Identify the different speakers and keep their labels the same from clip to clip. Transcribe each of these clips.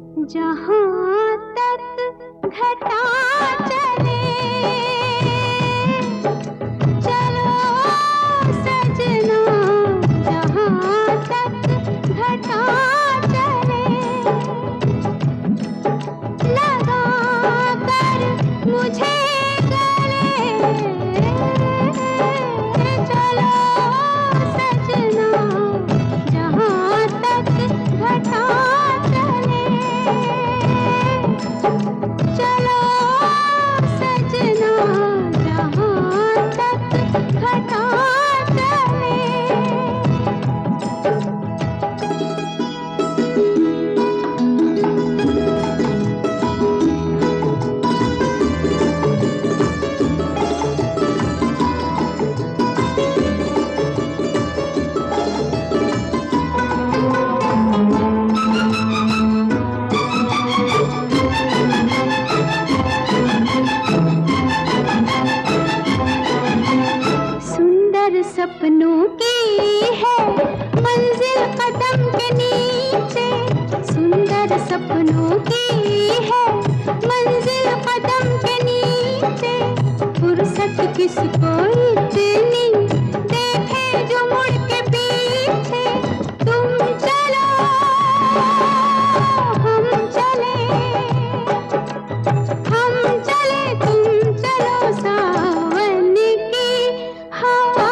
Speaker 1: जहाँ तक घटा चले, चलो सजना, जहाँ तक घटा चले, लगा कर मुझे गले, चलो सजना, जहाँ तक घटा चले, चलो सजना, जहाँ तक घटा चले। सपनों की है मंजिल कदम के नीचे, सुंदर सपनों की है मंजिल कदम के नीचे, फुर्सत किसको इतनी देखे जो मुड़ के पीछे, तुम चलो हम चले, हम चले तुम चलो, सावन की हवा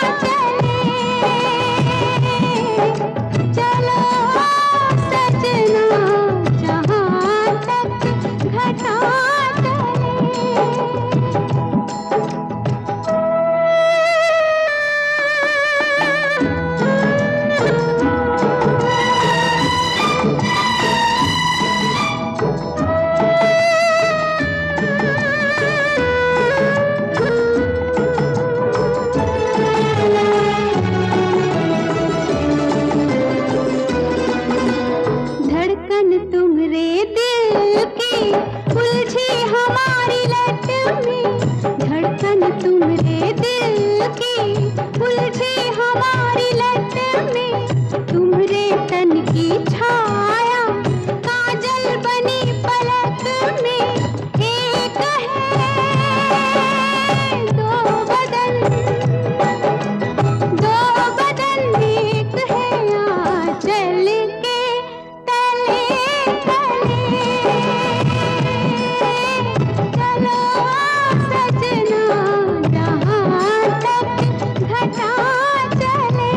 Speaker 1: तुम्हारे दिल की उलझी हमारी लट में, धड़कन तुम्हारे दिल की उलझी हमारी लट में, तुम्हारे तन की छाया काजल बनी पलक में, एक है दो बदन, एक है आंचल के तले, चलो सजना, जहाँ तक घटा चले।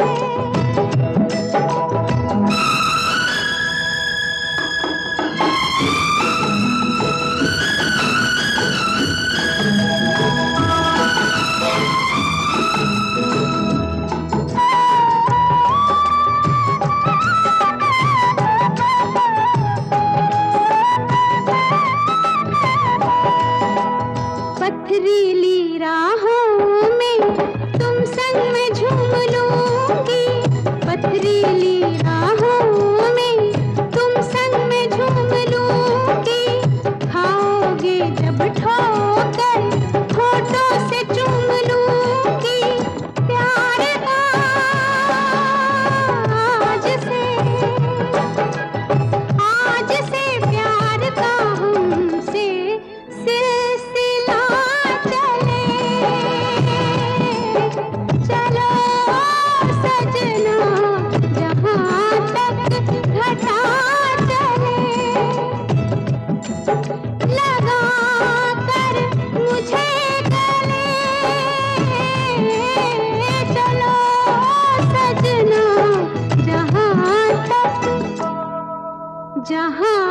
Speaker 1: पथरीली राहों में तुम संग में झूम लूंगी, पथरीली राहों में तुम संग में झूम लूंगी, खाओगे जब ठोकर होठों से चूम लूंगी, प्यार का आज से प्यार का हमसे सिलसिला चले, चलो सजना, जहाँ तक घटा चले, लगा कर मुझे गले, चलो सजना, जहाँ